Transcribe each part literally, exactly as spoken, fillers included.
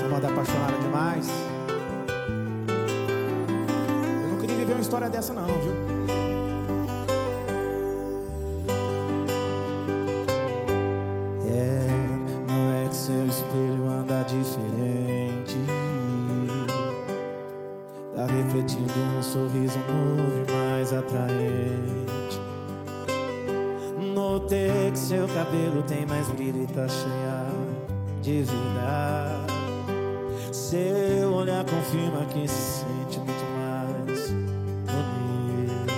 moda apaixonada demais. Eu não queria viver uma história dessa não, viu? É, não é que seu espelho anda diferente. Tá refletindo um sorriso novo e mais atraente. Notei que seu cabelo tem mais brilho e tá cheia de vida. Seu olhar confirma que se sente muito mais bonito.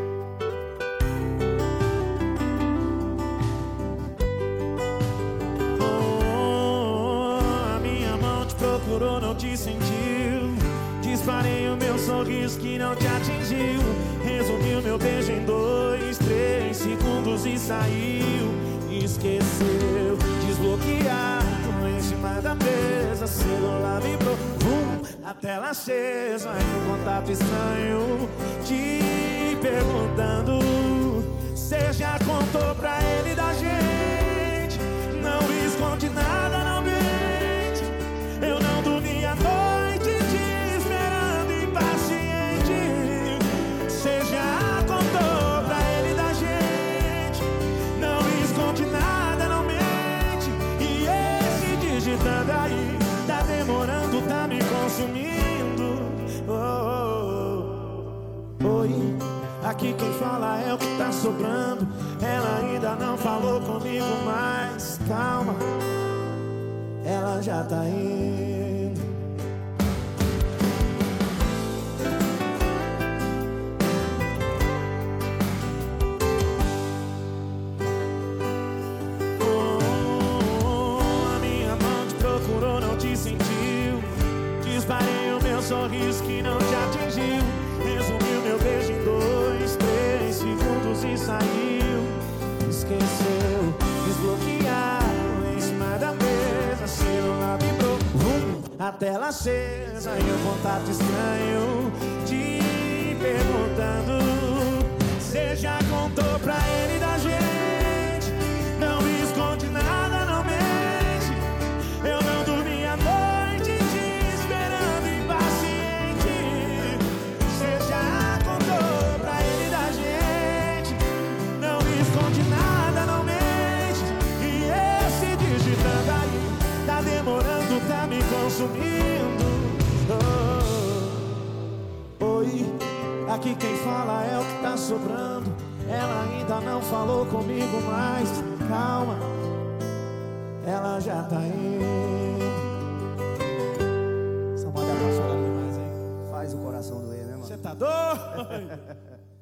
Oh, a minha mão te procurou, não te sentiu. Disparei o meu sorriso que não te atingiu. Resumi o meu beijo em dois, três segundos e saiu. Esqueceu, desbloqueado em cima da mesa. Celular vibrou, vum, a tela acesa. E um contato estranho te perguntando: cê já contou pra ele da gente? Não esconde nada, não mente. Eu não dormi a noite te esperando impaciente. Cê já contou pra ele da gente? Não esconde nada, não mente. E esse digitando aí tá demorando, tá me consumindo. Oh, oh, oh. Oi, aqui quem fala é o que tá sobrando. Ela ainda não falou comigo, mas calma, ela já tá indo. Te sentiu, disparei o meu sorriso que não te atingiu. Resumiu meu beijo em dois, três segundos e saiu. Esqueceu, desbloqueado em cima da mesa. Celular vibrou, vum, a tela acesa. E um contato estranho te perguntando: cê já contou pra ele da gente? Não esconde nada, não mente. Eu não dormi a noite te esperando impaciente. Cê já contou pra ele da gente? Não esconde nada, não mente. E esse digitando aí tá demorando, tá me consumindo. Oh, oi, aqui quem fala é o que tá sobrando. Ela ainda não falou comigo, mas calma, ela já tá indo. Essa moda apaixonada demais, hein? Faz o coração doer, né, mano? Você tá doido?